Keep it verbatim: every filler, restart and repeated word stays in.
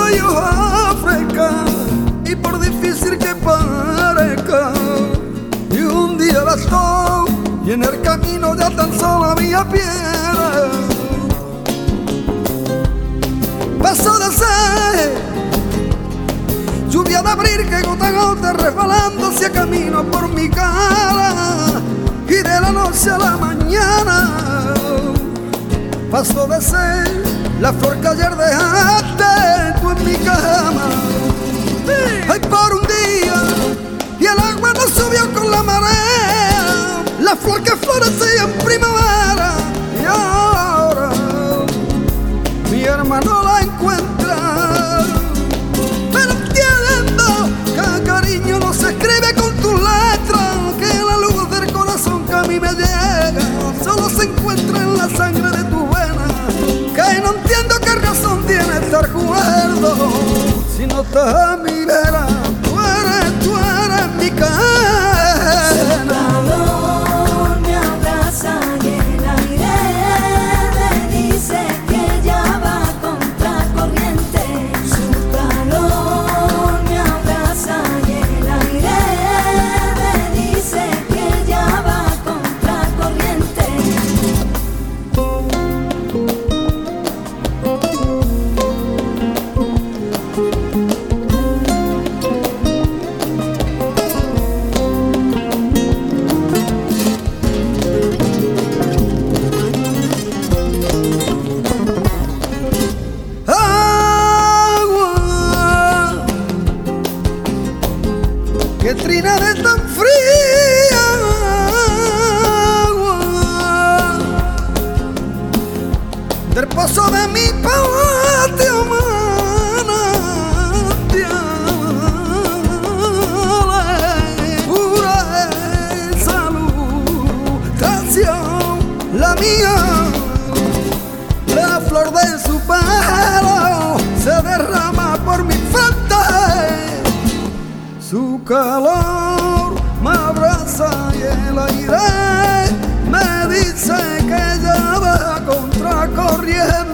y hoja fresca, y por difícil que parezca, y un día bastó, y en el camino ya tan solo había piedra. Pasó de ser lluvia de abril que gota a gota resbalando hacia camino por mi cara, y de la noche a la mañana pasó de ser la flor que ayer dejaste tú en mi cama. Ay, por un día y el agua no subió con la marea, la flor que florecía en primavera, y ahora mi hermano la encuentra. Pero entiendo que cariño no se escribe con tus letras, que la luz del corazón que a mí me llega solo se encuentra en la sangre de tu vena, que no entiendo qué razón tiene este recuerdo si no estás a mi vera. Tú eres, tú eres mi cadena. Me abraza y el aire me dice que ya va contra corriente. Su calor me abraza y el aire me dice que ya va contra corriente. Que trina de tan fría agua del pozo de mi patio manantial, pura salutación la mía. La flor de su pelo se derrama por mi frente, su calor me abraza y el aire me dice que ya va contra corriente.